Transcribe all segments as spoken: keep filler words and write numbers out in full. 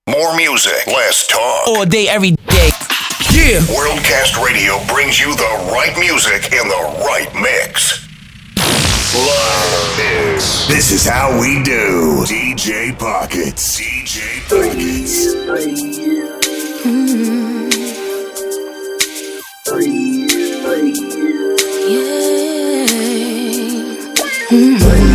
More music, less talk. All day, every day. Yeah. Worldcast Radio brings you the right music in the right mix. Love mix. This is how we do. D J Pockets. D J Pockets. Mm-hmm. Yeah. Mm-hmm.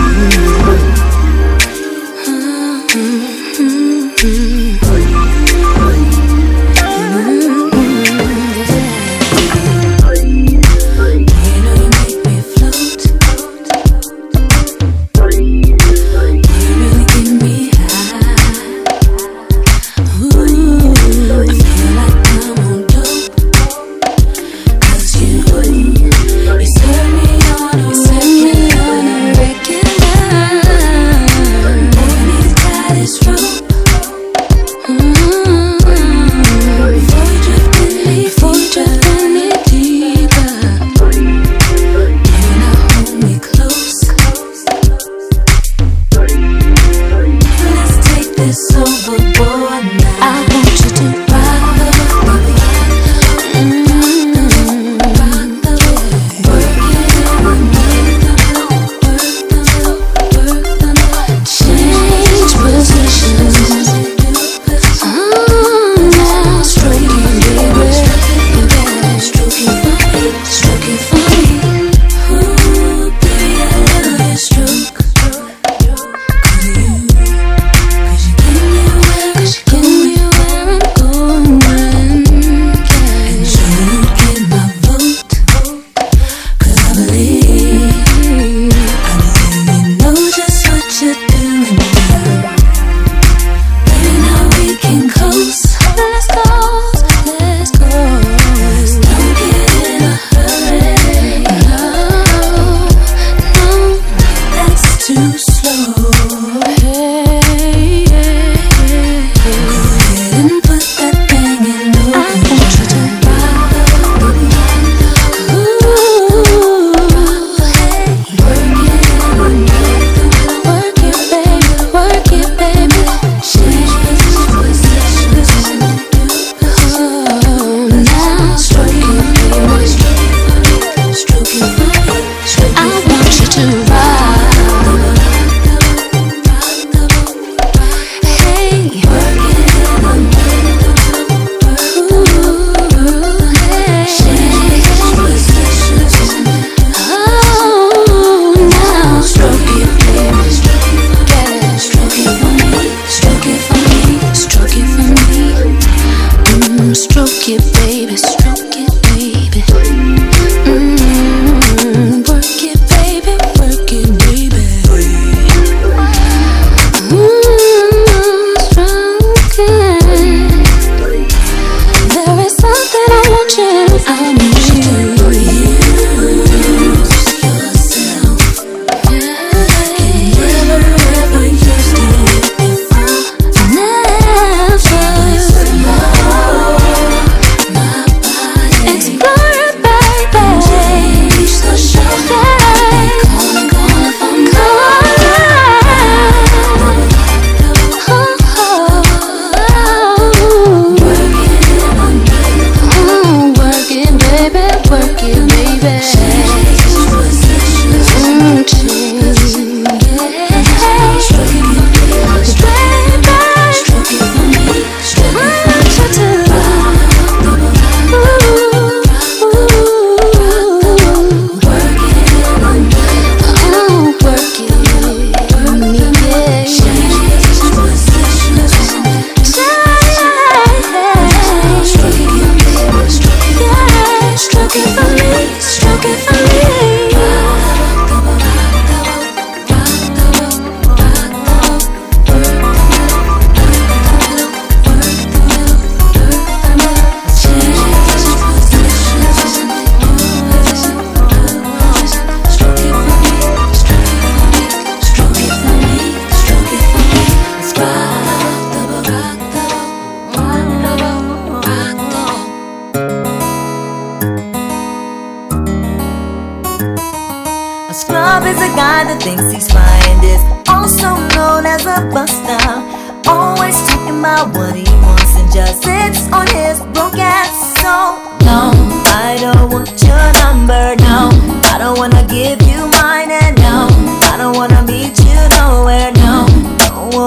Thinks he's fine, is also known as a buster. Always talking about what he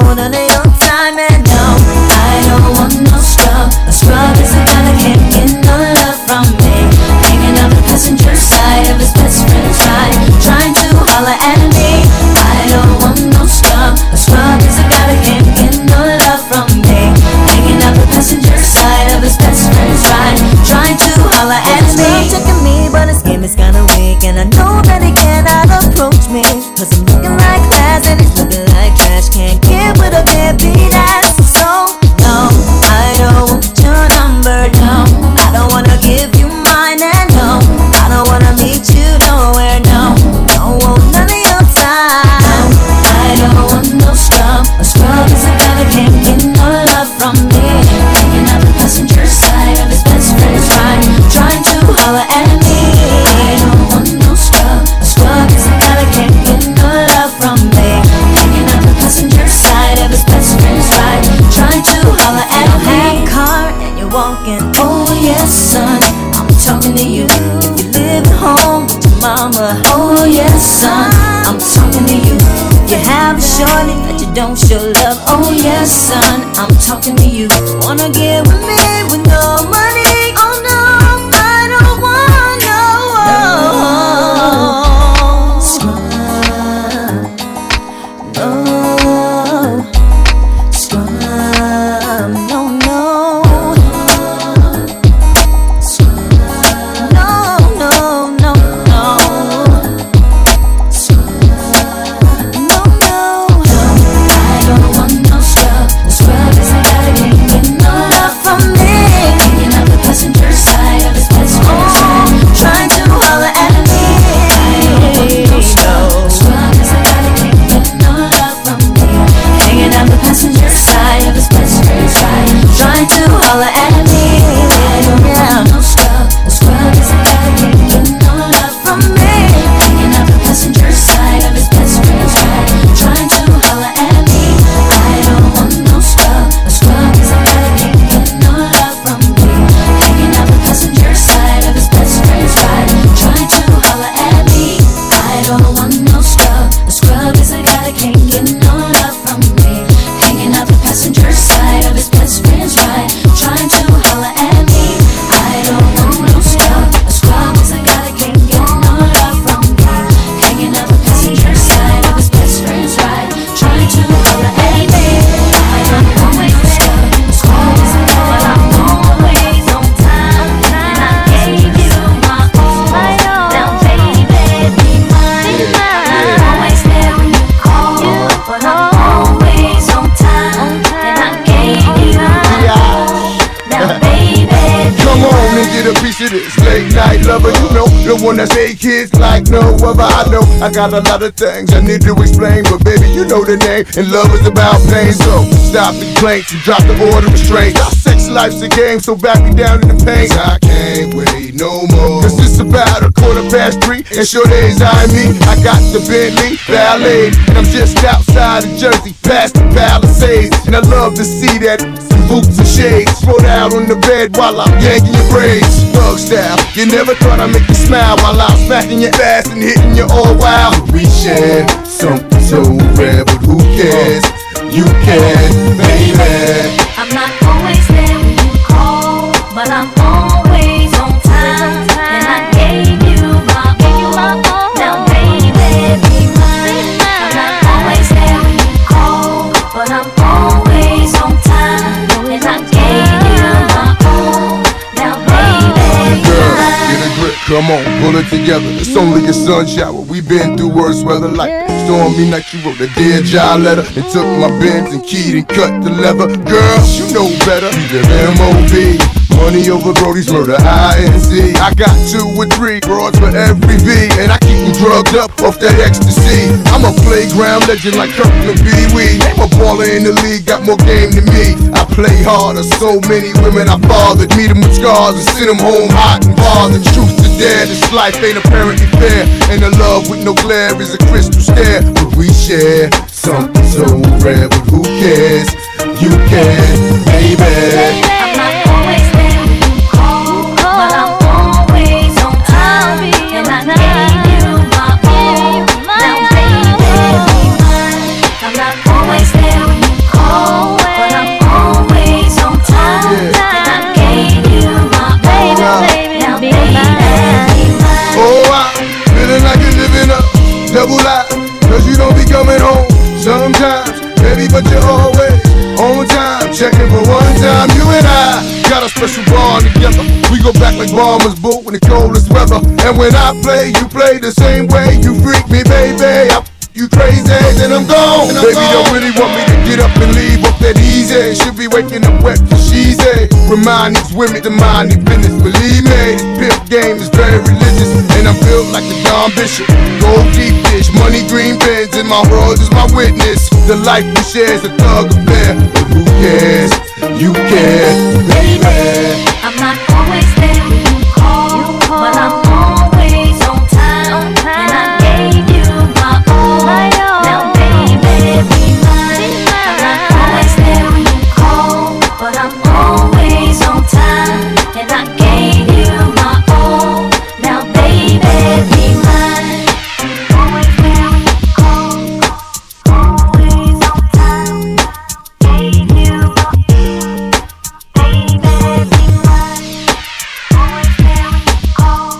want none of your time. And no, I don't want no scrub. A scrub is a guy that can't get no love from me. Hanging on the passenger side of his best friend's ride, trying to holler at me. I don't want no scrub. A scrub is a guy that can't get no love from me. Hanging on the passenger side of his best friend's ride, trying to holler at me. He's checking me, but his game is kinda weak, and I know that he cannot approach me, cause I'm looking like glass and he's looking like trash. Can't get with a deadbeat ass. So no, I don't want your number, no. I don't wanna give you mine, and no, I don't wanna meet you nowhere, no. Don't want none of your time. I don't want no scrub. A scrub is a guy that can't get no love from me. Hanging out the passenger side of his best friend's ride, trying to holler at me. I don't want no scrub. A scrub is a guy that can't get no love from me. Hanging out the passenger side of his best friend's ride, trying to holler at me. You have a car and you're walking. Oh yes, son, I'm talking to you. You live at home with your mama. Oh yes, son, I'm talking to you. You have a shorty that you don't show love. Oh yes, son, I'm talking to you. Wanna get with me with no money? Oh no, I don't want no scrub. No scrub. No, no scrub. No, no, no, no. Trying to holler at me. I don't have no scrub. A scrub is a guy that can't get no love from me. Hanging out the passenger side of his best friend's ride, trying to holler at me. I don't want no scrub. A scrub is a guy that can't get no love from me. Hanging out the passenger side of his best friend's ride, trying to holler at me. I don't want no scrub. A scrub is a guy that can't get no love from me. Hanging out the passenger side of his best friend's ride, trying to holler at me. I don't want no scrub. A scrub is a guy that can't get no love from me. Hanging out the passenger side of his best friend's ride, trying to holler at me. I don't want no scrub. A scrub is a guy that I'm always on time, and I gave you my all. Now baby, be mine. I'm always there when you call, but I'm always on time, and I gave you my all. Now baby, come on and get a piece of this late night lover. You know, the one that say kids like no other. I know I got a lot of things I need to explain, but baby, you know the name, and love is about pain. So stop the complaints and drop the order of restraint. Our sex life's a game, so back me down in the paint. I can't wait no more, cause it's about a quarter past three, and sure days I me. I got the Bentley Ballet, and I'm just outside of Jersey, past the Palisades, and I love to see that boots and shades, throw out on the bed while I'm yanking your braids. Thug style, you never thought I'd make you smile while I'm smacking your ass and hitting you all wild. We share something so rare, but who cares? You can, baby. I'm not always there when you call, but I'm always on time, and I gave you my all. Now baby, be mine. I'm not always there when you call, but I'm always on time, and I gave you my all. Now baby, be Girl, mine. get a grip, come on, pull it together. It's only a sun shower. We've been through worse weather like stormy night. You wrote a Dear John letter and took my Benz and keyed and cut the leather. Girl, you know better. You live M O B. Money over Brody's murder, I N C. I got two or three broads for every V, and I keep them drugged up off that ecstasy. I'm a playground legend like Kirkland Pee Wee. Name a baller in the league, got more game than me. I play harder, so many women I fathered. Meet them with scars and send them home hot and bothered. Truth to dare, this life ain't apparently fair, and the love with no glare is a crystal stare. But we share something so rare, but who cares? You can, baby. I'm not always there when you call, but I'm always on time, and I gave you my all. Now baby, be mine. I'm not always there when you checking for one time. You and I got a special bond together. We go back like bombers boot in the coldest weather. And when I play, you play the same way. You freak me, baby. I you crazy, then I'm gone. Baby don't really want me to get up and leave up that easy. Should be waking up wet cause she's a remind these women to mind their business. Believe me, this pimp game is very religious. And I'm built like the Don Bishop. Gold deep dish, money green bins, and my world is my witness. The life we share is a thug affair. But who cares? You care, baby. I'm not always there when you call, but I'm always on time. And I gave you my all. Now baby, be mine. I'm not always there when you call, but I'm always on time. And I gave you my all. Now baby, be mine. Always there when you call, always on time. Gave you my all. Baby, be mine. Always there when you call,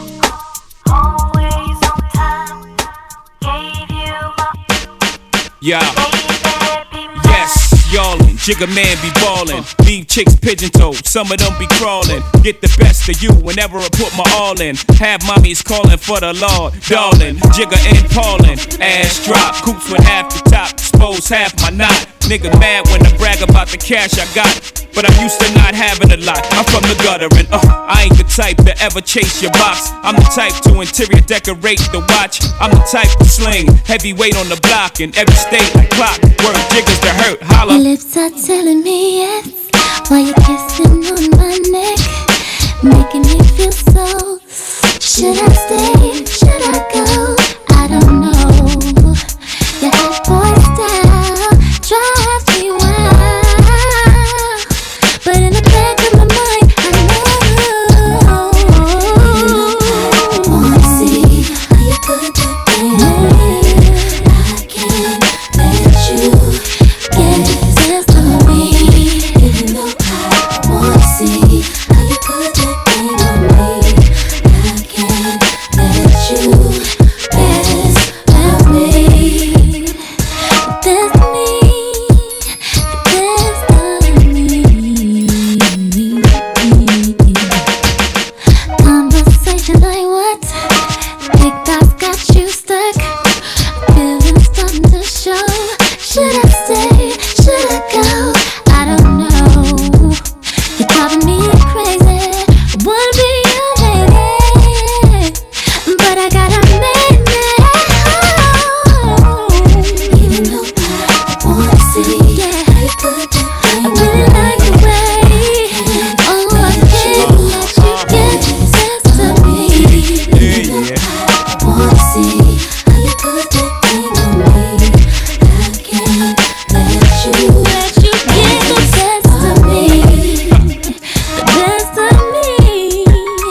always on time. Gave you my Yeah. baby, be mine. Yes, y'allin', Jigga man be ballin'. Leave chicks pigeon-toed, some of them be crawlin'. Get the best of you whenever I put my all in. Have mommies callin' for the Lord, darling. Jigga and Paulin', ass drop, coops with half the top, expose half my knot. Nigga mad when I brag about the cash I got, but I'm used to not having a lot. I'm from the gutter and uh, I ain't the type to ever chase your box. I'm the type to interior decorate the watch. I'm the type to sling heavyweight on the block in every state like clock. Word jiggers to hurt, holla. Your lips are telling me yes, while you're kissing on my neck, making me feel so. Should I stay? Should I go? I don't know. Your hot boy style drives me wild, but in the back of my mind, I know. I wanna see how you put that thing on me. I can't let you get this to me, even though I wanna see how you put that thing on me. I can't let you mess with me. That's me, that's not me. Conversation like what? Big thoughts got you stuck. Feelings starting to show. Should I stay? Should I go? I don't know. You're driving me crazy. I wanna be your lady, but I gotta make me home. Even though I wanna see, yeah, how you put that thing I really like the way. Oh, I can't let you get this to me. Even though I wanna see how you put that thing on me. I can't let you let you get the best of me. The best of me.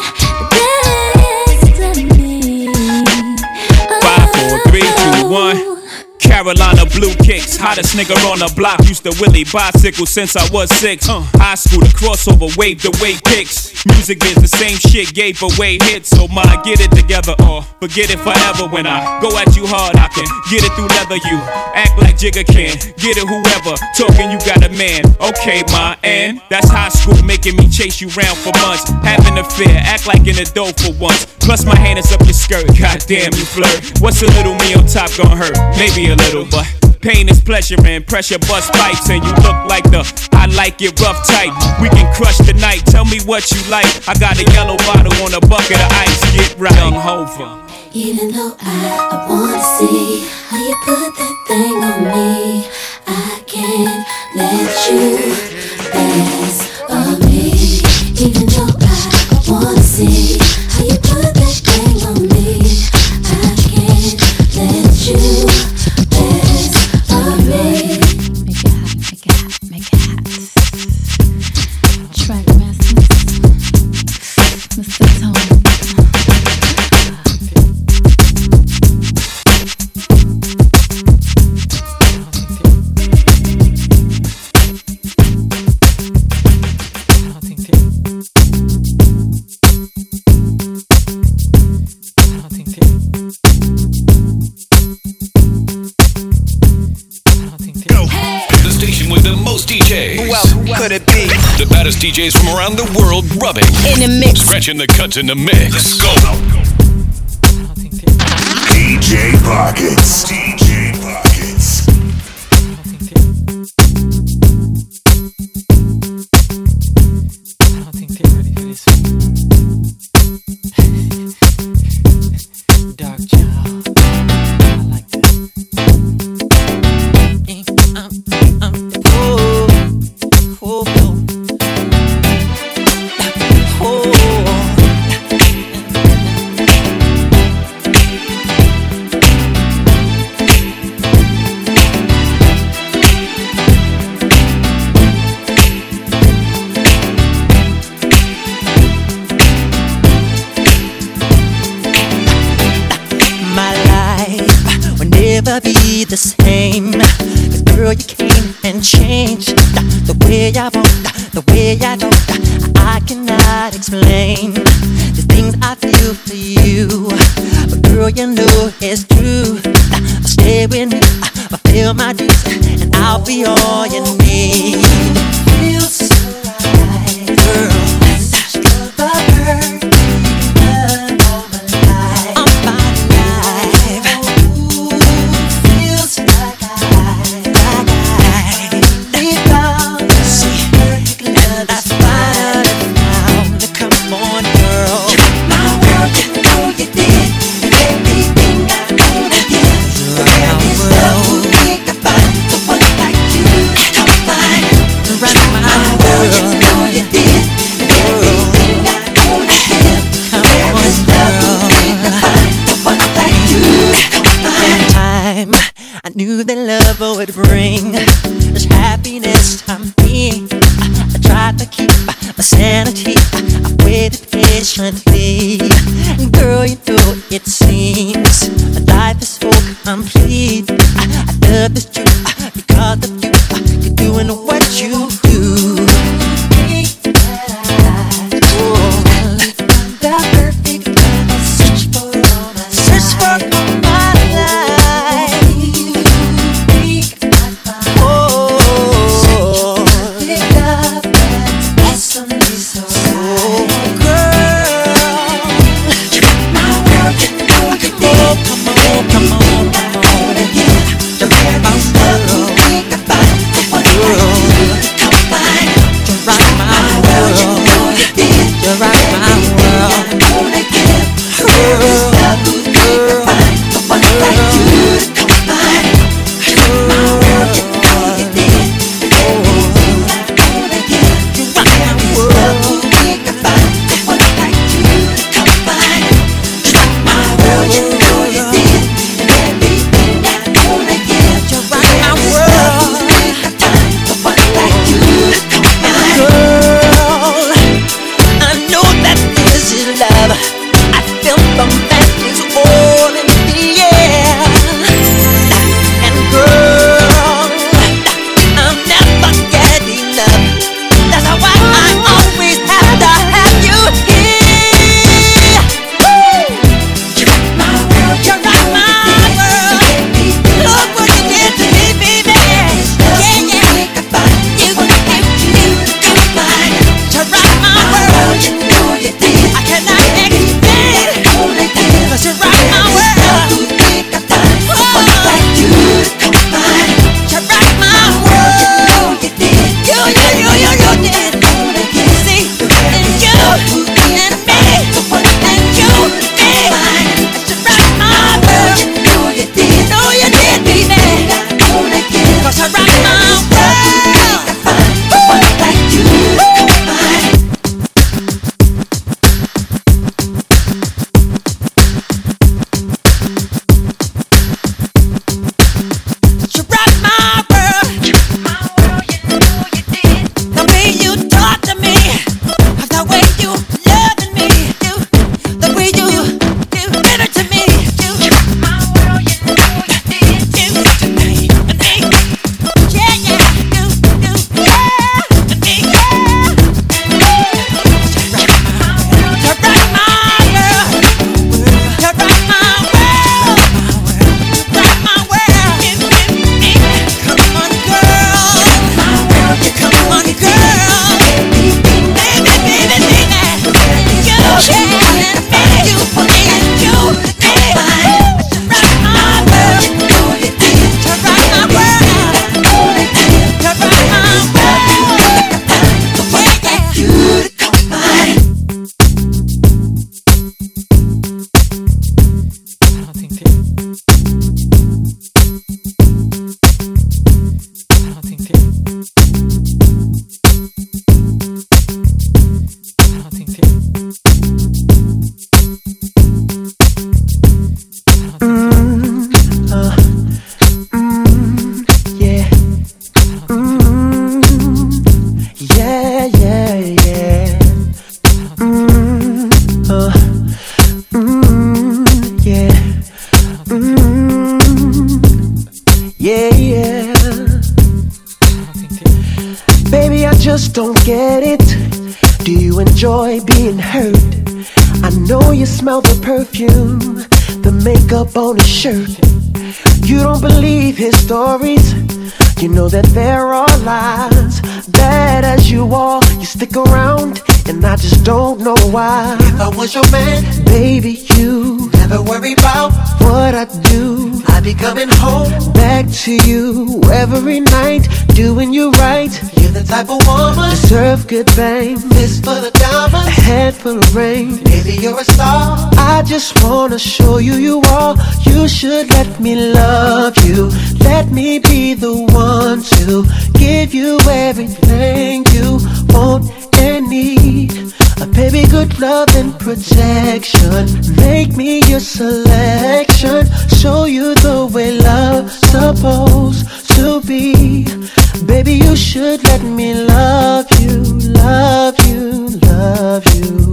The best of me. Five, four, three, two, one. Carolina blue kicks, hottest nigga on the block. Used to Willie bicycle since I was six. Uh, high school, the crossover, wave the way picks. Music is the same shit, gave away hits. So my get it together or forget it forever. When I go at you hard, I can get it through leather. You act like Jigga can, get it whoever. Talking you got a man, okay ma, and that's high school making me chase you round for months. Having a fear, act like an adult for once. Plus my hand is up your skirt, goddamn you flirt. What's a little me on top gonna hurt? Maybe a little, but pain is pleasure and pressure bust pipes. And you look like the I like it rough type. We can crush the night, tell me what you like. I got a yellow bottle on a bucket of ice, get right. Young Hova. Even though I, I wanna see how you put that thing on me, I can't let you pass of me. Even though I wanna see how you put that thing on me, I can't let you pass of me. Make it hot, make it hot, make it hot. Track masters, Mister Tone. most D Js. Who else could it be? The baddest D Js from around the world rubbing. In the mix. Scratching the cuts in the mix. Go. D J Pockets. D J Pockets. I don't think they're ready for this. Dark child. I like that. Um, um, oh, oh, oh. Oh. Never be the same. Cause girl, you came and changed the way I want, the way I don't. I cannot explain the things I feel for you. But girl, you know it's true. Stay with me, fulfill my dreams, and I'll be all you need. Feels so right, girl. Knew that love would bring this happiness to me. I tried to keep my sanity. I waited patiently. Girl, you know it seems life is so complete. I, I love this truth because of you. You're doing what you do. Oh, the perfect love. Search for all my Search for all my life. Come just don't get it. Do you enjoy being hurt? I know you smell the perfume, the makeup on his shirt. You don't believe his stories. You know that there are lies. Bad as you are, you stick around, and I just don't know why. If I was your man, baby, you never worry about what I do. I be coming home back to you every night, doing you right. You're the type of woman deserve good bang, fist full of diamonds, a head full of rain. Baby, you're a star. I just wanna show you you are. You should let me love you. Let me be the one to give you everything you want and need. A baby, good love and protection. Make me your selection. Show you the way love's supposed to be. Baby, you should let me love you, love you, love you,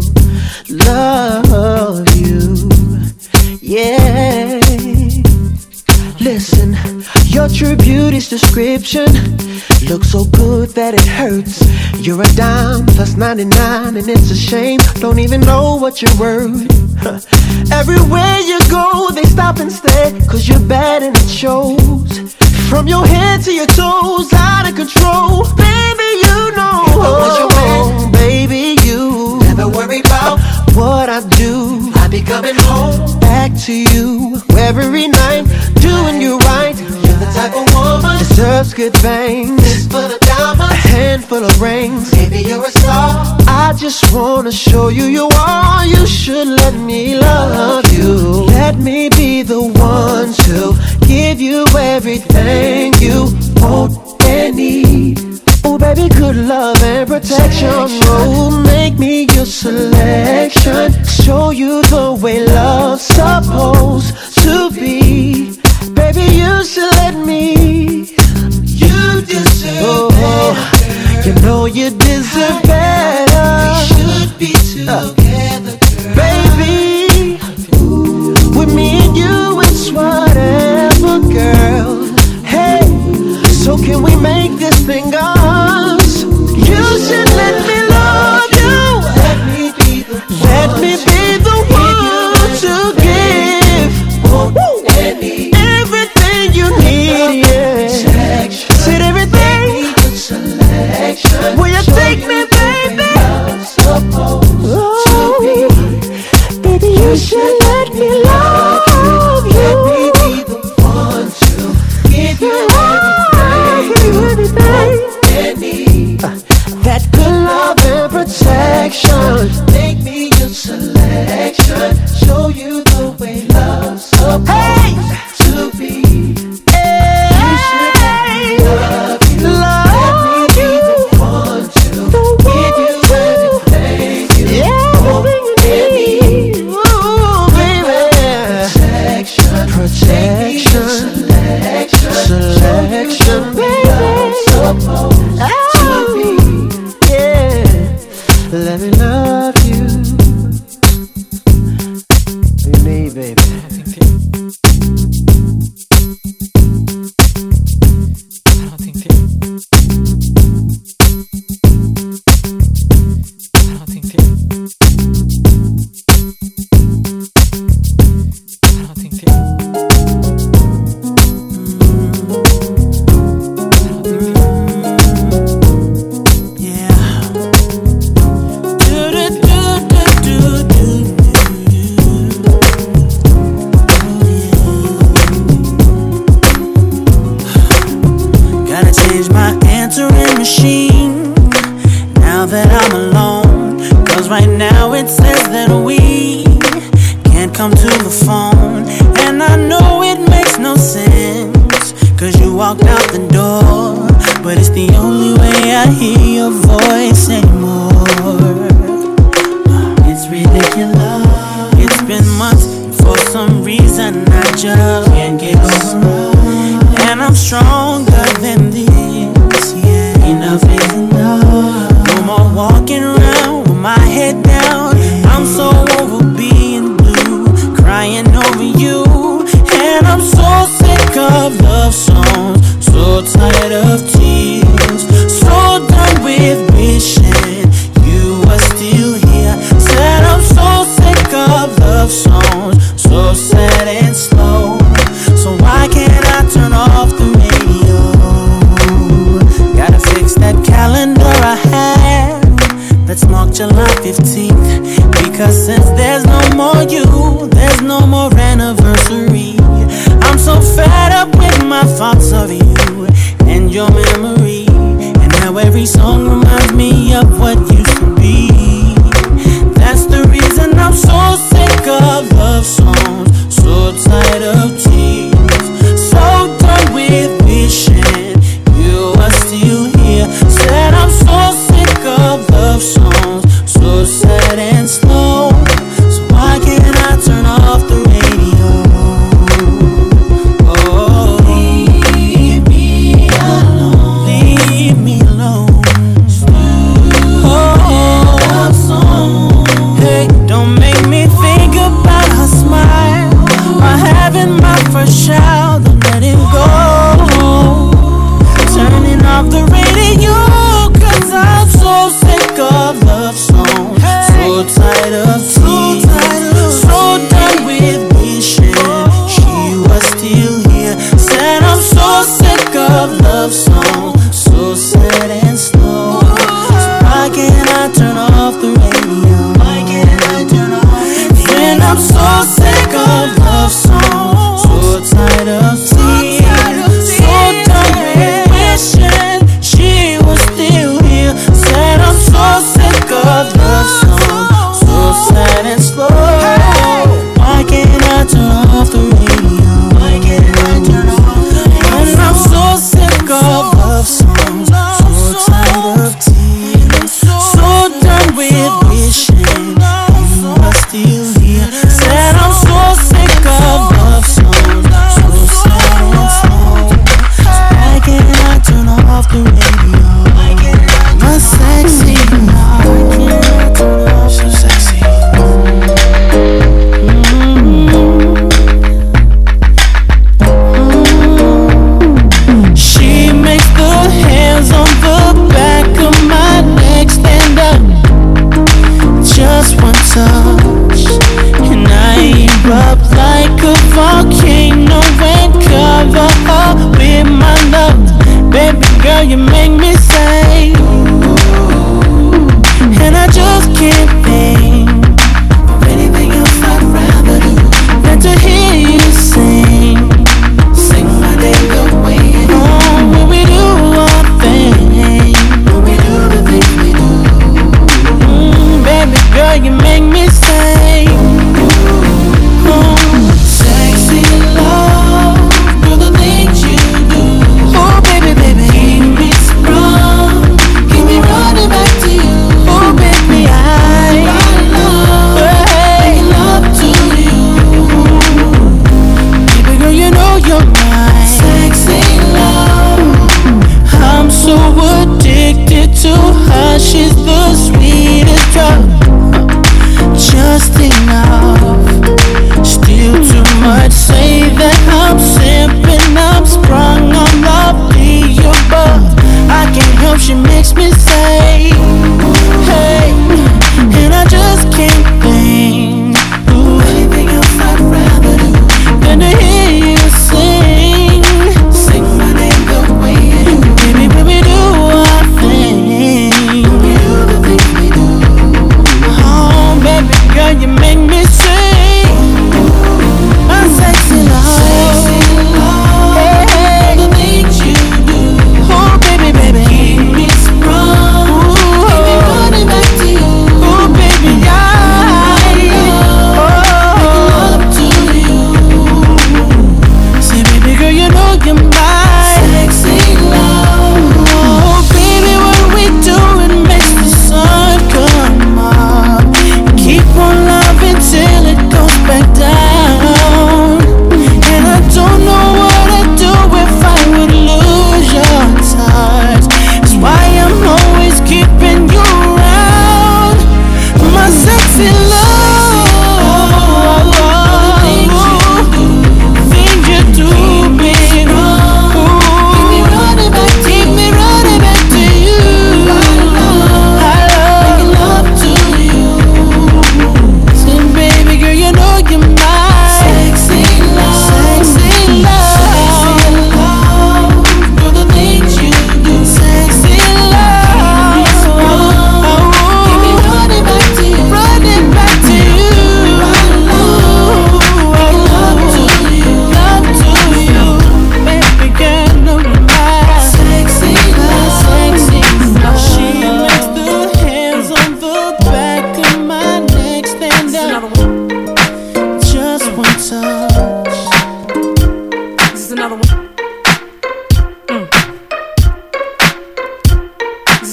love you. Yeah. Listen, your true beauty's description looks so good that it hurts. You're a dime plus ninety-nine, and it's a shame, don't even know what you're worth. Everywhere you go, they stop and stare, cause you're bad and it shows. From your head to your toes, out of control. Baby, you know, oh, baby, you never worry about what I do. I be coming home back to you every night, doing you right. You're the type of woman deserves good things, fist full of diamonds, a handful of rings. Baby, you're a star. I just wanna show you you are. You should let me love you. Let me be the one to give you everything you want and need. Oh baby, good love and protection. Oh, make me your selection. Show you the way love's supposed to be. Baby, you should let me. You deserve oh, better. You know you deserve better. We should be together, girl. Baby, ooh, with me and you it's whatever, girl. Hey, so can we make this thing us? You should let me love you. Let me be the one, let me be the one to give Woo. everything you need. Yeah. Said everything. Will you take me, baby? Oh, baby, you should let me love you. Let me be the one to give you everything you need. That good love and protection. Make me your selection. Show you the way love's supposed hey. to be. Hey. You should let me love you. Love let me be the one to the give you everything you yeah, want and need. Ooh, baby. Protection. Protection. Selection. Selection, baby. Love's supposed oh. to be. Yeah. Let me love you. You need, baby. Of love songs, so tired of tears, so done with wishing you were still here. Said I'm so sick of love songs, so sad and slow. So why can't I turn off the radio? Gotta fix that calendar I had that's marked July fifteenth. Because since there's no more you, there's no more anniversary. I'm so fed up with my thoughts of you and your memory, and how every song reminds me of what used to be. That's the reason I'm so sick of love songs, so tired of tears, so done with wishing you are still here. Said I'm so sick of love songs, so sad and slow. So why can't I turn off the radio? Oh, leave me alone, leave me alone. Oh, love song. Hey, don't make me think about her smile or having my first child. Don't let it go. Turning off the radio, 'cause I'm so sick of love songs, so tired of tears, so done with wishing she was still here. Said I'm so sick of love songs, so sad and slow. So why can't I turn off the radio? Why can't I turn off? When I'm so sick of love songs, so tired of tears, so done with wishing she was still here. Said I'm so sick of love songs, so sad and slow. Why can't I turn off the radio? Why can't I turn off the radio? And I'm so sick of love songs, so tired of tears, so done with wishing you were still here. Said I'm so sick of love songs, so sad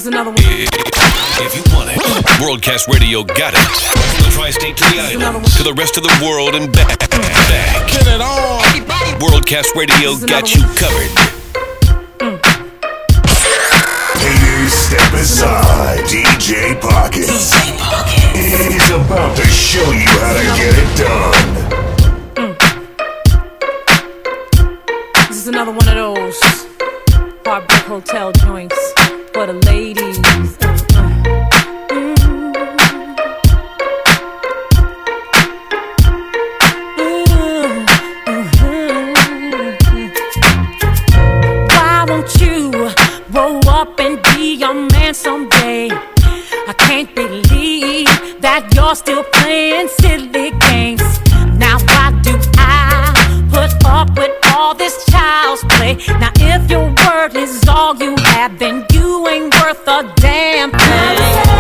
is another one. If you want it, Worldcast Radio got it. The tri-state to the island, to the rest of the world and back. back. Get it on. Worldcast Radio got you covered. Mm. Haters, step aside. D J Pocket. D J Pocket is about to show you how to get it done. Mm. This is another one of those Heartbreak Hotel joints for the ladies. Someday I can't believe that you're still playing silly games. Now why do I put up with all this child's play? Now if your word is all you have, then you ain't worth a damn thing.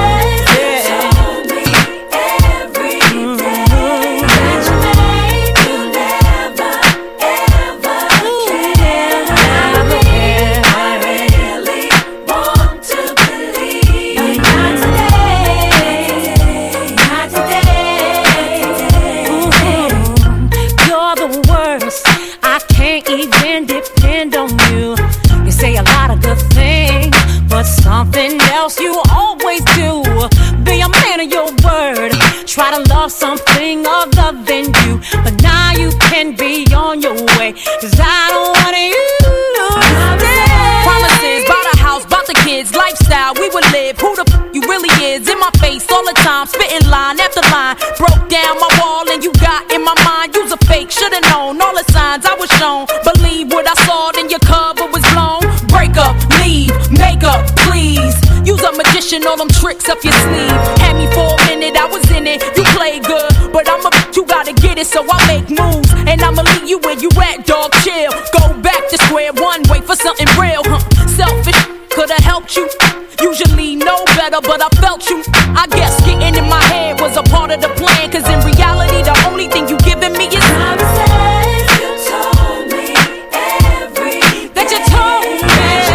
Something else you always do. Be a man of your word. Try to love something other than you. But now you can be on your way. Cause I don't want you to promises, bought a house, bought the kids, lifestyle we would live. Who the f*** you really is? In my face all the time, spitting line after line. Broke down my wall and you got in my mind. You's a fake, should've known all the signs I was shown. Believe what I saw, then your cover was blown. Break up, leave, make up, please. Use a magician, all them tricks up your sleeve. Had me for a minute, I was in it. You play good, but I'm a bitch, you gotta get it, so I make moves. And I'ma leave you where you at, dog, chill. Go back to square one, wait for something real, huh? Selfish could've helped you. Usually know better, but I felt you. I guess getting in my head was a part of the plan. Cause in reality, the only thing you giving me is promises. You told me everything that you told me.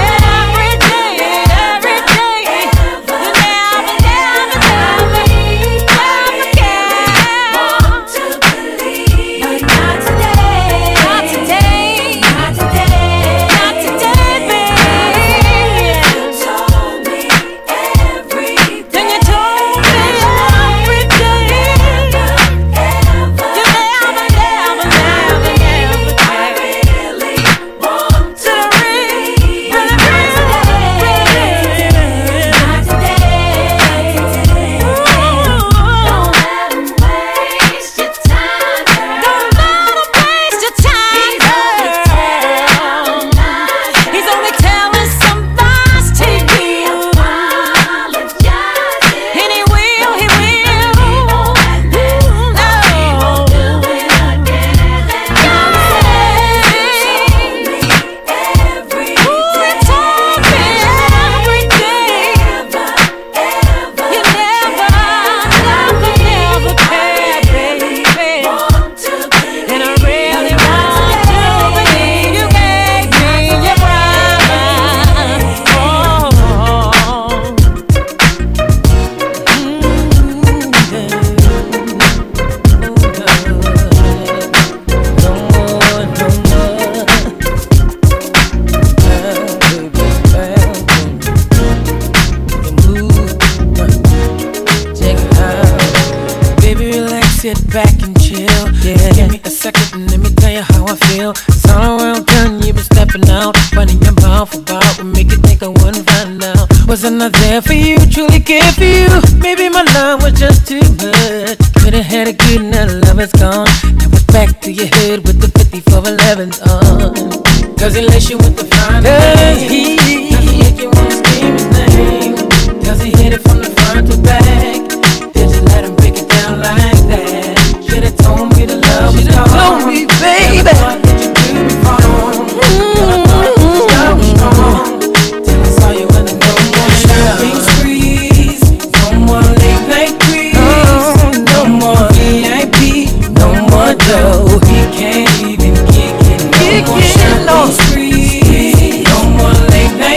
Sit back and chill, yeah. Give me a second and let me tell you how I feel. It's all around done, you been stepping out. Running your mouth about would make you think I wouldn't find out. Wasn't I there for you, truly cared for you? Maybe my love was just too much. Could've had a good night, love is gone. Now it's back to your head with the fifty-four elevens on. Cause he lace you with the fine Does he? Does he make you wanna scream his name? Does he hit it from the front to back? Did you let him break it down like that? Should've told me the love was gone. Told me, baby. Never thought that you do me wrong. Never thought that you love was strong. Till I saw you in the no more shopping sprees, no more late night creeps, oh, no more V I P, no more dough. He can't even kick it. No more shopping sprees, no more late night.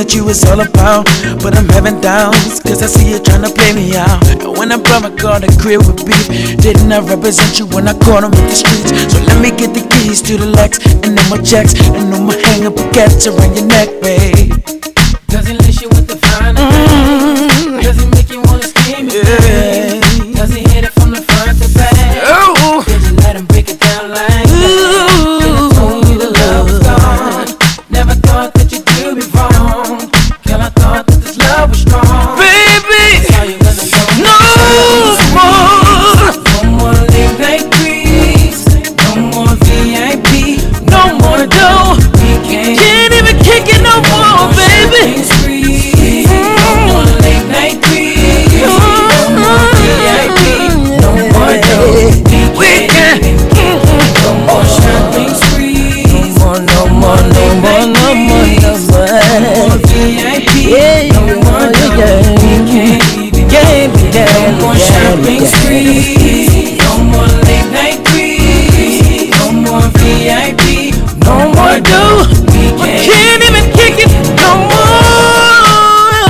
that you was all about. But I'm having doubts, cause I see you trying to play me out. And when I brought my car to crib with beef, didn't I represent you when I caught him in the streets? So let me get the keys to the Lex, and then my checks, and I'ma hang up baguettes around your neck, babe. Does he lace you with the fine? Mm-hmm. Does he make you wanna scream it? Yeah. Does he hit it from the front to back? Oh. Did you let him break it down like that? Ooh. Then I told you the love was gone. Never thought that you'd do me wrong. Girl, I thought that this love was strong. Baby, no more. No more late night breeze. No more V I P. No more dough. We can't, can't even kick it no more, baby. No more late night breeze. No more V I P. No more dough. We can't. No more shopping sprees. No more, no more, no more, no more, no more. No more V I P. No more dough. We can't even get it. No more shopping sprees. No more late night breeze. No more V I P. No more dough. We can't even kick it no more.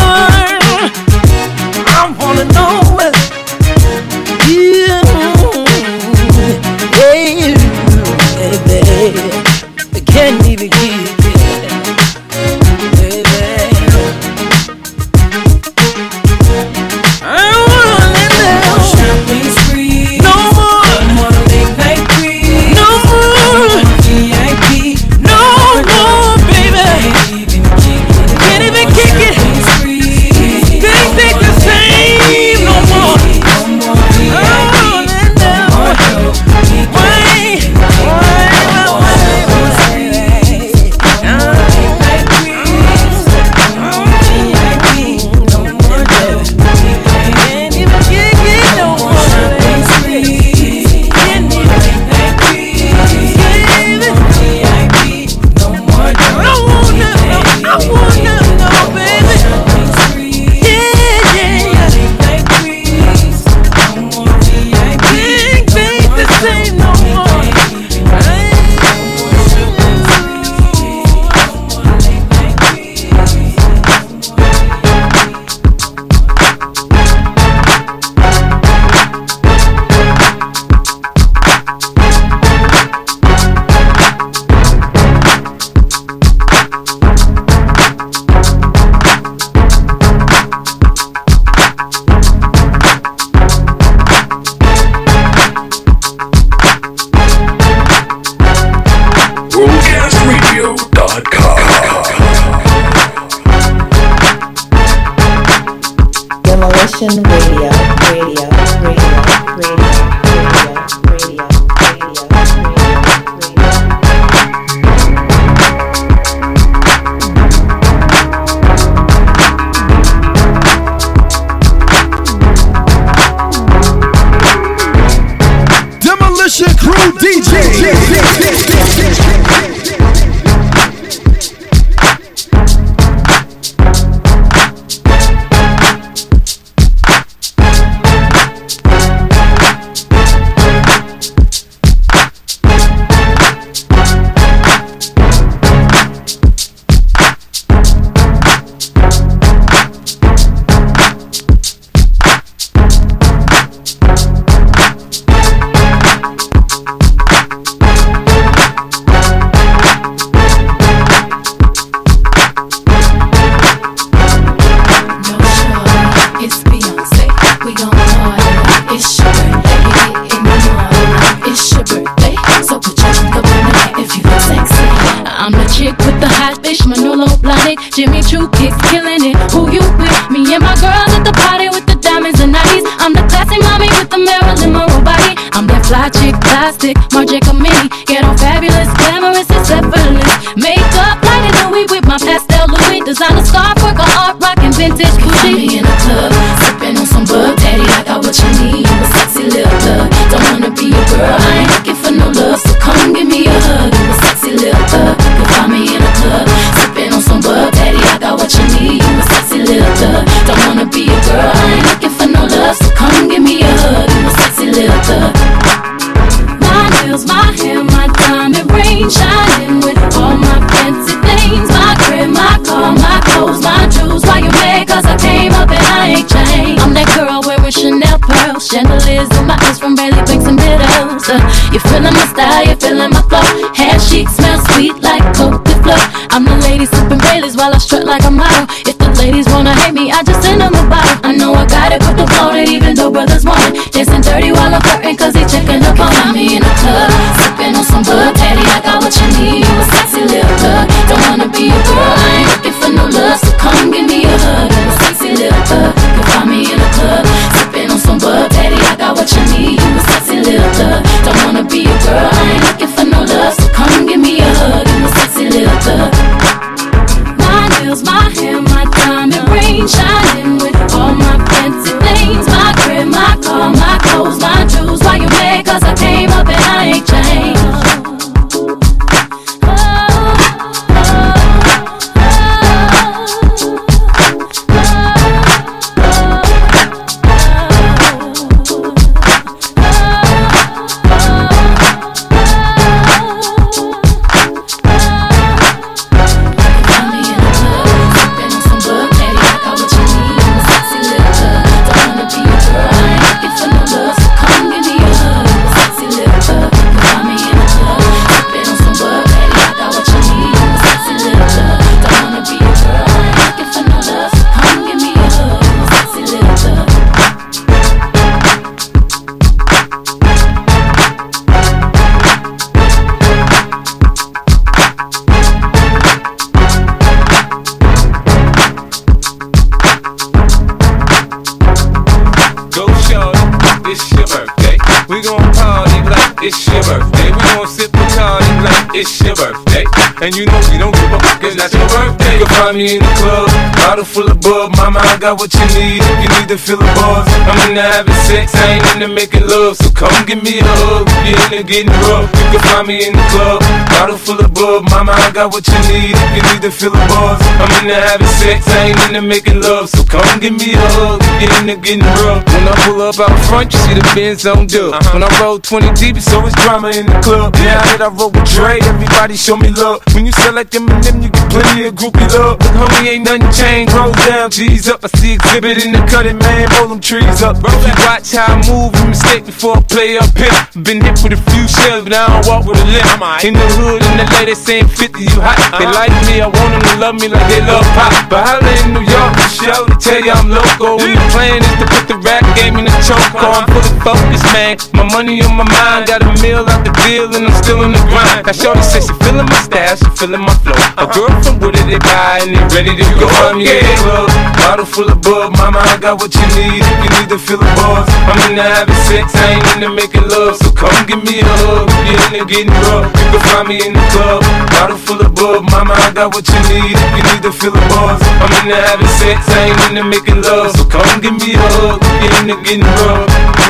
I wanna know. Yeah, yeah, baby. I can't even keep it, baby. I wanna know. Shopping spree. No more. No more late night breeze. No more V I P. No more, baby. Can't even kick it. Things ain't the same no more. I wanna know. Why? Demolition Radio, Radio, Radio, Radio, Radio, Radio, Demolition Crew D J. Jimmy Choo kicks killing it. Who you with? Me and my girls at the party with the diamonds and nineties. I'm the classy mommy with the Marilyn Monroe body. I'm that fly chick, plastic, Margiela Mini. Get on fabulous, glamorous, and effortless. Makeup lighter than we with my pastel Louis. Designer scarf, work on art, rockin' vintage Gucci. Me in the club, sippin' on some bug. Daddy, I got what you need. You a sexy little thug. Don't wanna be a girl, I ain't looking for no love. So come give me a hug. You a sexy little thug. You find me in the club, sippin' on some bug. Daddy, I got what you need. You a sexy little thug. Don't wanna be a girl, I ain't looking for no love. So come give me a hug. You a sexy little thug. My nails, my hair, my diamond ring, shining with all my fancy things. My crib, my car, my clothes, my Chanel pearls, chandeliers in my eyes from Bailey Banks and Biddles. Uh, you feeling my style, you feeling my flow. Hair chic, smell sweet like Coke de Fleur. I'm the lady sipping Baileys while I strut like a model. If the ladies wanna hate me, I just send them a bottle. I know I got it with the flow that even though brothers want it. Dancing dirty while I'm flirting cause they checking up on me in the club. Sipping on some bud, daddy, I got what you need. You a sexy little thug, don't wanna be a girl. I ain't looking for no love, so come give me a hug. You a sexy little thug, you find me in the club. Sipping on some bud, daddy, I got what you need. You a sexy little thug, don't wanna be a girl. I ain't looking for no love, so come give me a hug. You a sexy little thug. My nails, my hair, my diamond ring, shining with all my fancy things. My crib, my car, my clothes, my jewels. Why you mad? Cause I came up and I ain't changed. It's your birthday, we gon' sip Bacardi like it's your birthday. And you know we don't give a fuck, cause that's your birthday. You can find me in the club, bottle full of bub. Mama, I got what you need if you need to feel the buzz. I'm into having sex, I ain't into making love. So come give me a hug, if you're into getting rough. You can find me in the club, bottle full of bub. Mama, I got what you need if you need to feel the buzz. I'm into having sex, I ain't into making love. So come give me a hug, if you're into getting rough. When I pull up out front, you see the Benz on dub. Uh-huh. When I roll twenty deep, it's always drama in the club. Now that I roll with Dre, everybody show me love. When you sell like them and them, you get plenty of groupie love. But homie, ain't nothing changed. Roll down, G's up. I see exhibit in the cutting, man. Roll them trees up. If you watch how I move, you mistake before I play up here. Been hit with a few shells, but I don't walk with a limp. In the hood, in the lady saying fifty, you hot. They like me, I want them to love me like they love pop. But holla in New York, the show, they tell you I'm loco. And the plan is to put the rap game in the choke. I'm fully focused, man. My money on my mind, got a meal out the deal, and I'm still in the grind. Now shorty says she feeling my style, she feeling my flow. A girl from Wooded, they buy and they ready to go. I'm in the club, bottle full of bub. Mama, I got what you need if you need to feel the buzz. I'm into having sex, I ain't into making love. So come give me a hug, if you're into getting rough. You can find me in the club, bottle full of bub. Mama, I got what you need if you need to feel the buzz. I'm into having sex, I ain't into making love. So come give me a hug, if you're into getting rough.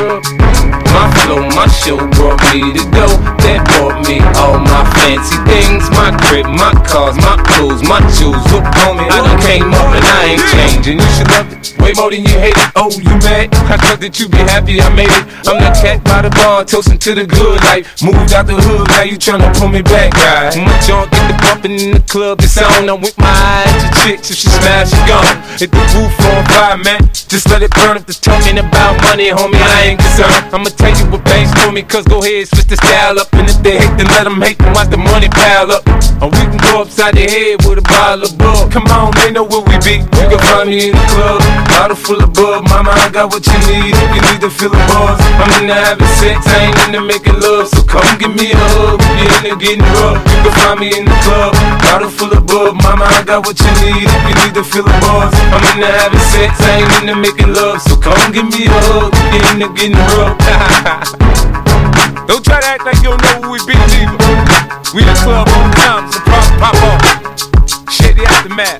My flow, my show brought me to go. That brought me all my fancy things. My crib, my cars, my clothes, my shoes. Look, homie, I done came up and I ain't changing. You should love it way more than you hate it. Oh, you mad? I thought that you be happy I made it. I'm the cat by the bar, toasting to the good life. Moved out the hood, now you tryna pull me back, guy. My junk get the bumping in the club, it's on. I'm with my eyes to chicks, if she smash, she gone. Hit the roof on fire, man. Just let it burn. If they're talking about money, homie, I ain't concerned. I'ma tell you what banks for me, cause go ahead, switch the style up. And if they hate, then let them hate, then watch the money pile up. Or we can go upside the head with a bottle of bug. Come on, they know where we be. You can find me in the club, bottle full of bug. Mama, I got what you need if you need to feel the buzz. I'm into having sex, I ain't into making love. So come give me a hug, if you're into getting rough. You can find me in the club, bottle full of bug. Mama, I got what you need if you need to feel the buzz. I'm into having sex, I ain't into making love. So come give me a hug, if you're into getting rough. Don't try to act like you don't know who we be, neither. We the club on time, so pop, pop off. Shit, the aftermath.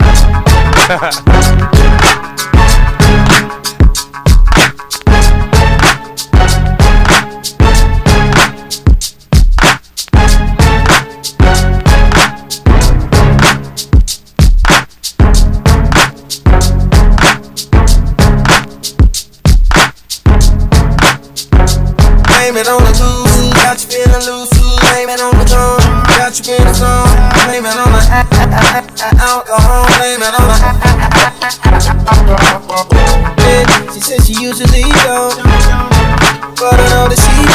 Blame it on the goose, got you feeling loose. Blame it on the drum, got you feeling strong. Blame it on the alcohol, blame it on the. She said she usually don't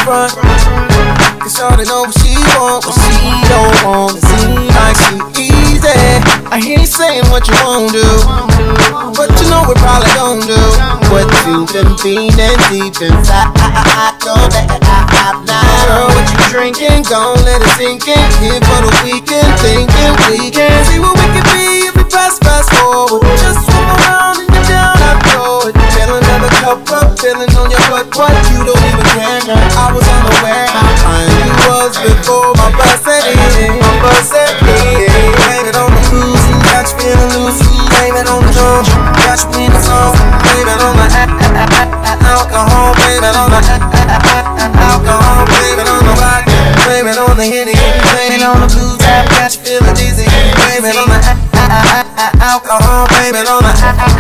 front. Cause shawty know what she want, what she don't want. It seem like she easy. I hear you saying what you won't do, but you know we probably gon' do what you've been feeling deep inside. Don't let it out now. Girl, what you drinking? Gon' let it sink in. Here for the weekend, thinking we can see what we can be if we fast, fast forward. Just swim around and you're down, I know it. Fill another cup up, feeling on your butt, what you don't even care. I was unaware how fine you was before my bus set in. My bus set in. Blame it on the cruise, got you feeling loose. Blame it on the drum, got you in the song. Blame it on the alcohol, blame it on the alcohol, blame it on the rock, blame it on the Henny, blame it on the blue tap, got you feeling dizzy. Blame it on the alcohol, blame it on the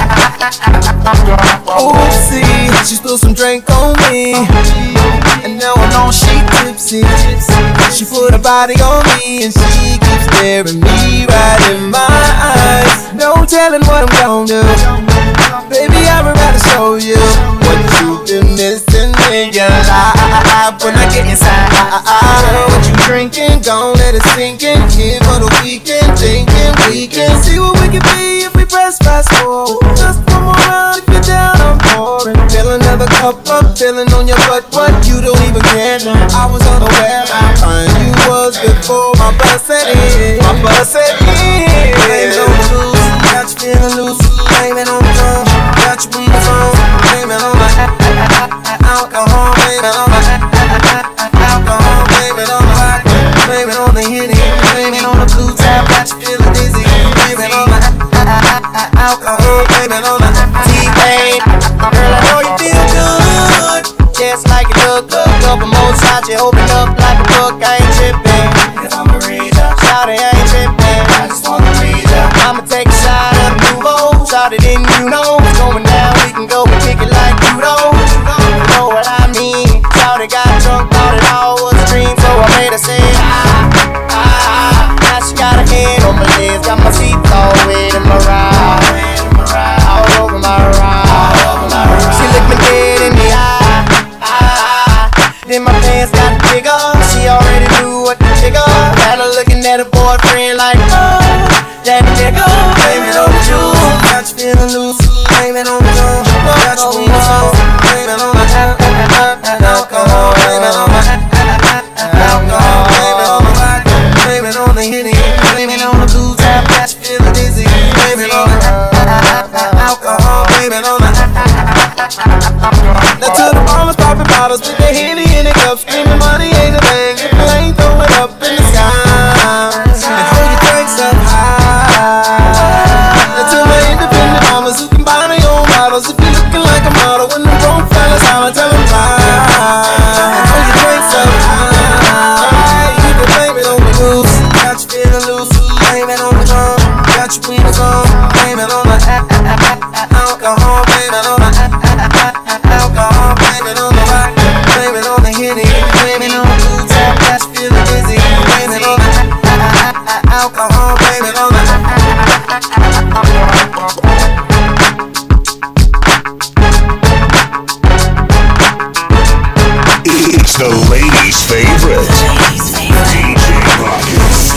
oopsie. She spilled some drink on me, and now I know she tipsy. She put her body on me, and she keeps staring me right in my eyes. No telling what I'm gon' do. Baby, I would rather show you what you've been missing in your life. When I get inside, what you drinking? Gon' let it sink in. Here for the weekend, thinking we can see what we can be if we press fast forward. Just one more round if you're down, I'm pouring. Fill another cup up, feeling on your butt, what you don't even care. I was unaware how fine you was before my bus set in. My bus set in. Blame it on the loose, got you feeling loose. Blame it on the drum, got you in the zone. Blame it on the alcohol, blame it on the alcohol, blame it on the rock, blame it on the Henny, blame it on the blue tap, got you feeling dizzy. Blame it on the alcohol, blame it on the T-Pain. Girl, I know you feel good, just like you look good. Couple more shots, you open up like a book. I ain't tripping, cause I'm a reader. Shout it, I ain't tripping, I just wanna read ya. I'ma take a shot of the Nouveau. Shout it in, you know what's going down. We can go and kick it like judo. You know what I mean. Shout it, got drunk, thought it all was a dream, so I made her say ah, ah. Now she got her hand on my legs, got my feet all wet in my ride, all over my ride. She looked me dead in the eye, ah. Then my pants got bigger. She already knew what to trigger. Had her looking at her boyfriend like, oh, that nigga. Blame it on the juice, got you feeling loose. Blame it on the drum, got you in the zone. Blame it on the alcohol, blame it on the alcohol, blame it on the rock, blame it on the Henny, blame it on the blue tap, got you feeling dizzy. Blame it on the alcohol, blame it on the. Now to the mamas popping bottles with their Henny in their cups, screaming money ain't a thing if you ain't throw it up in the sky and hold your drinks up high. Now to my independent mamas who can buy their own bottles, if you're looking like a model when the broke fellas holler, tell them bye and hold your drinks up high. You can blame it on the goose, got you feeling loose. Blame it on the drum, got you in the zone. Blame it on the alcohol, blame it on the alcohol, blame it on the rock, blame it on the Henny, blame it on the blue tap, got you feeling dizzy. Blame it on the alcohol, blame it on the. It's the ladies' favorite. D J Pockets.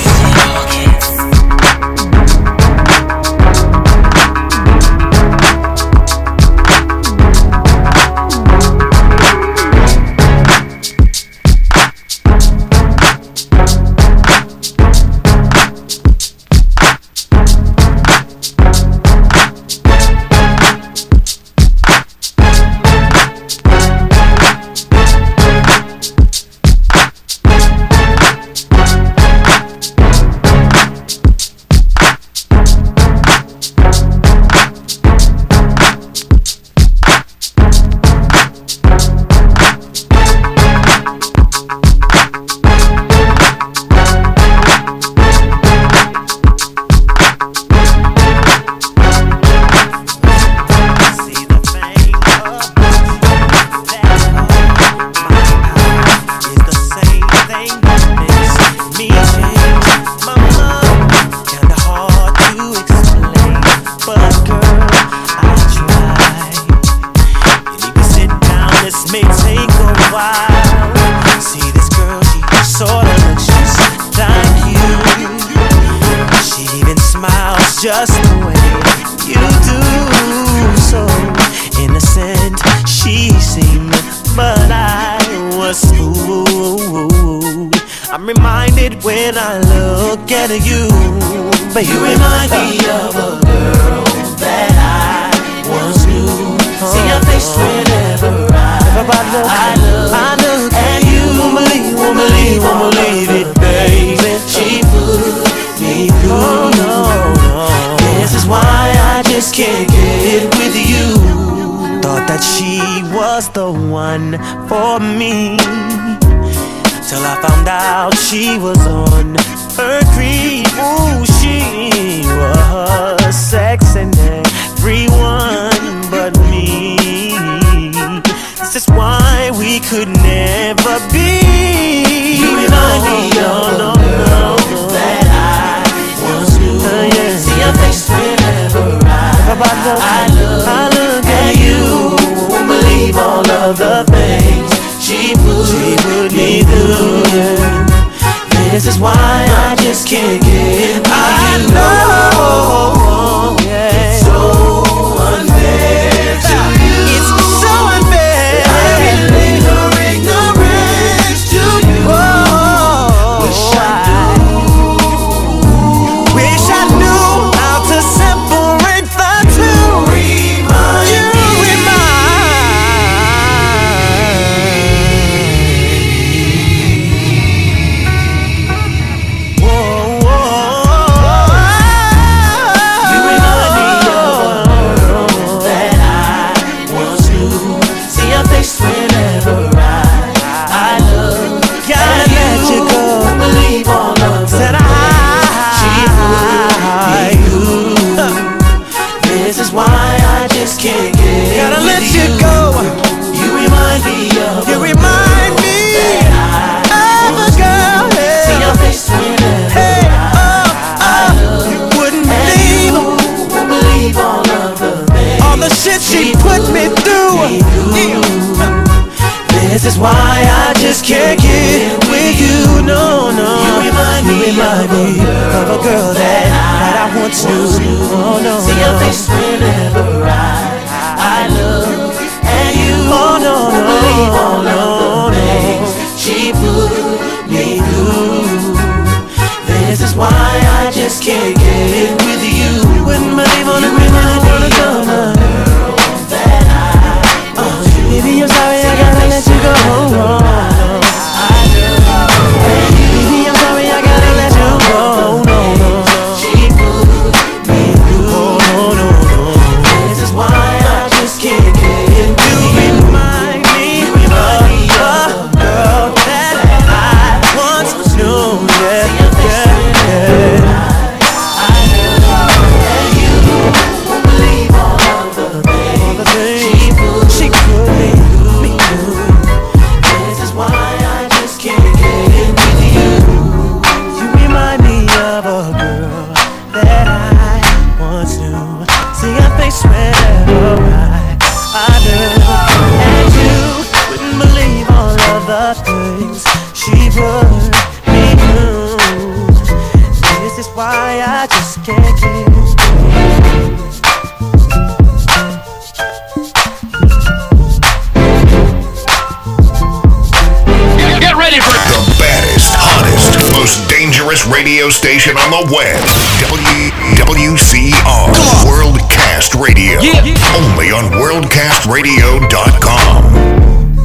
may take a while. See this girl, she sorta looks just like you. She even smiles just the way you do. So innocent she seemed, but I was fooled. I'm reminded when I look at you, baby. You remind me of a girl that I once knew. See your face whenever I, I look, I look at you. Won't believe, won't believe, won't believe it, baby. She put me through. Oh, no, no. This is why I just can't get with you. Thought that she was the one for me, till I found out she was on her creep. Ooh, she was sexing everyone but me. This is why we could never be. You remind me of no, no, no, no, that I once knew. Uh, yeah. See your face whenever I, I look, I look at you. Won't believe all of the things she put, she put me through. Yeah. This is why I just can't get with I you. know, yeah. It's so unfair to you. It's so unfair. I relate her ignorance to you. Oh, wish I knew. Wish I knew how to separate the two. Remind you can't get gotta let you go. You remind me of you remind me of a girl. Hey. See your face whenever hey, oh, oh, you wouldn't believe, won't believe all of the things, all the shit she put me through. Yeah. This is why I just can't get with you. No, no. You remind me, you remind me of a girl that, that I once knew. Oh no, see your face whenever I I look at you. Oh no, no, believe all of the things she put me through. This is why I just can't get with you. You wouldn't believe all the women I wanna go now. That I uh, baby, I'm sorry I gotta let you go. I love baby, I'm sorry I gotta let you go. No, no, she put me through. Oh no, no, this is why I just can't get with you. Remind me of a girl that I once knew. Yeah, yeah, yeah. I love and you won't believe all of the things she put me through. This is why I just can't get with you. You remind me of a girl that I once knew. See her face whenever I, I do. And you wouldn't believe all of the things she put me through. This is why I just can't get. Get ready for the baddest, hottest, most dangerous radio station on the web. W C R Worldcast Radio. Yeah. Only on world cast radio dot com.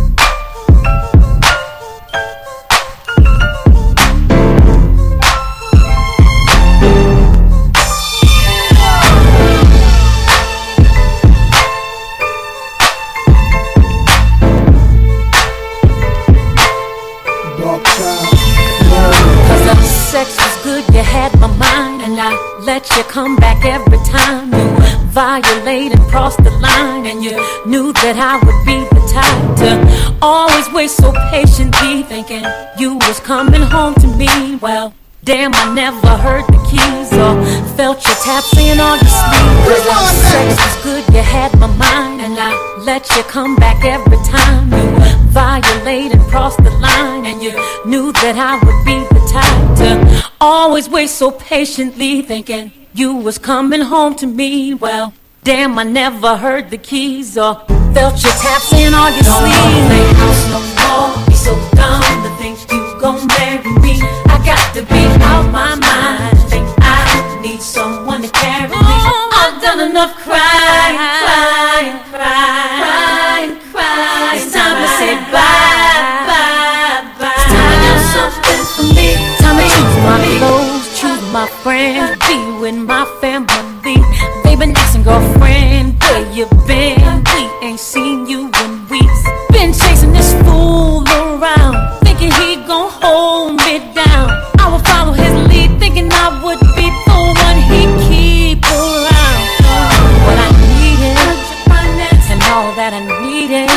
Let you come back every time you violate and cross the line, and you knew that I would be the type to always wait so patiently, thinking you was coming home to me. Well, damn, I never heard the keys or felt your taps in on your sleeve. Cause our sex was good, you had my mind, and I let you come back every time you violate played and crossed the line, and you knew that I would be the type to always wait so patiently, thinking you was coming home to me. Well, damn, I never heard the keys or felt your taps in on your sleeve. Don't wanna play house no more, be so dumb to think you gon' marry me. I got to be out my mind, think I need someone to carry me. I've done enough crying, crying, crying, crying. It's time to say bye, bye, bye. It's time to do something for me. Time to choose my clothes, choose my friends, be with my family. They've been asking, girlfriend, where you been? We ain't seen you in weeks. Been chasing this fool around, thinking he gon' hold me down. I would follow his lead, thinking I would be the one he'd keep around. What I needed, and all that I needed,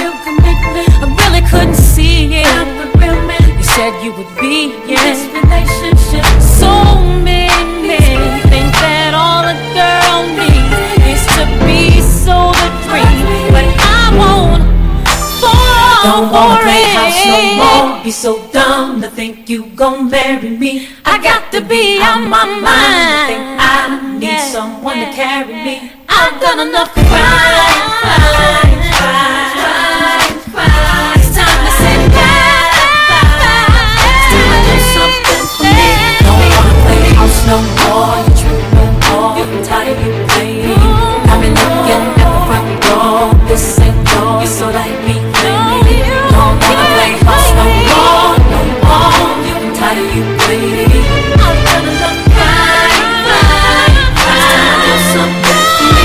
I really couldn't see it. You said you would be in this relationship. So many think that all a girl needs is to be sold a dream, but I won't fall. Don't wanna play house no more, be so dumb to think you gon' marry me. I got to be on my mind, think I need someone to carry me. I've done enough crying, crying, crying, crying. It's time to say bye, bye. It's time to do something for me. Don't wanna play house no more, you drink no more, I'm tired of you playing. I've been looking at the front door, this ain't yours, so let me claim it. Don't wanna play house no more, no more, I'm tired of you playing. I've done enough crying, crying, crying. It's time to do something for me.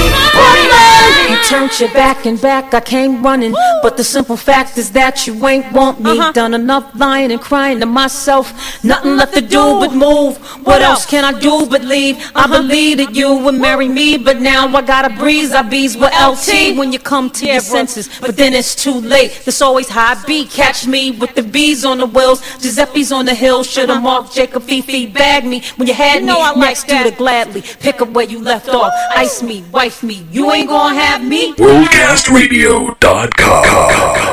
You turned your back and back, I came running. Woo! But the simple fact is that you ain't want me. Uh-huh. Done enough lying and crying to myself. Nothing left to do but move. What, what else can I do but leave? I uh-huh. believe that you would marry me, but now I gotta breeze. I bees with L T when you come to yeah, your bro. senses. But then it's too late. That's always how I be. Catch me with the bees on the wheels, Giuseppe's on the hill. Shoulda uh-huh. marked Jacob Fifi, bag me when you had you know me I next like to the gladly. Pick up where you left off. Ice me, wife me. You ain't gonna have me. Worldcast Radio dot com